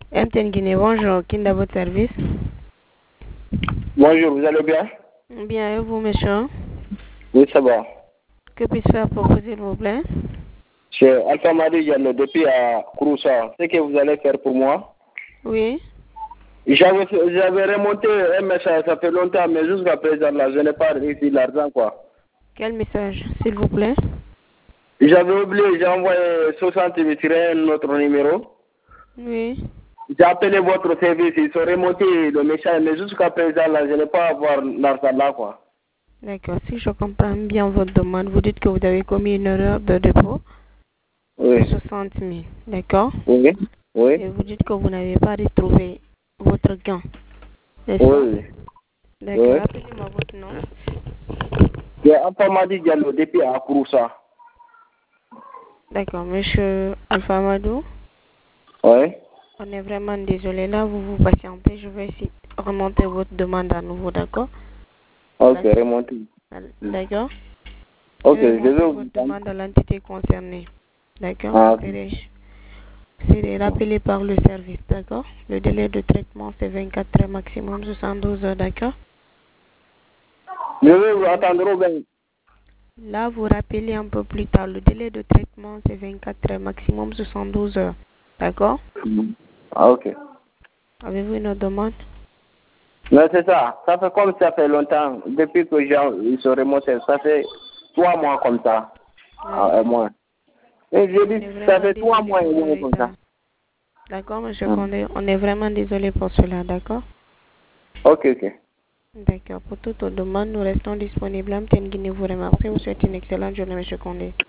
MTN Guinée, bonjour. Qui est à votre service? Bonjour, vous allez bien? Bien, et vous, monsieur? Oui, ça va. Que puis-je faire pour vous, s'il vous plaît? C'est Alpha Madi Diallo depuis à Kouroussa. C'est que vous allez faire pour moi? Oui. J'avais remonté un message, ça fait longtemps, mais jusqu'à présent, là, je n'ai pas réussi l'argent, quoi. Quel message, s'il vous plaît? J'avais oublié, j'ai envoyé 60 un autre numéro. Oui. J'ai appelé votre service, ils ont remonté le message, mais jusqu'à présent, là, je n'ai pas avoir l'argent là, quoi. D'accord. Si je comprends bien votre demande, vous dites que vous avez commis une erreur de dépôt de Oui. 60 000. D'accord? Oui. Oui. Et vous dites que vous n'avez pas retrouvé votre gain. N'est-ce pas? Oui. D'accord. Oui. Rappelez-moi votre nom. C'est Alpha Madi Diallo depuis à Kouroussa. D'accord. Monsieur Alpha Amadou, Oui. on est vraiment désolé. Là, vous patientez. Je vais essayer de remonter votre demande à nouveau. D'accord? Ok, remontez. D'accord? Je Ok, vais je vais remonter vous votre prendre. demande à l'entité concernée. D'accord? Ah, ok. C'est rappelé par le service. D'accord? Le délai de traitement, c'est 24 heures maximum, 72 heures. D'accord? Je vais vous attendre bien. Là, vous rappelez un peu plus tard. Le délai de traitement, c'est 24 heures maximum, 72 heures. D'accord? Ah, ok. Avez-vous une autre demande? Mais c'est ça. Ça fait comme ça fait longtemps. Depuis que ils sont remontés, ça fait 3 mois comme ça. Ah, moins. Et je On dis, est ça vraiment fait 3 désolé mois et pour le moins comme ça. retard. D'accord, monsieur Condé? On est vraiment désolé pour cela. D'accord? Ok, ok. D'accord. Pour toute autre demande, nous restons disponibles. MTN Guinée vous remercie. Vous souhaite une excellente journée, monsieur Condé.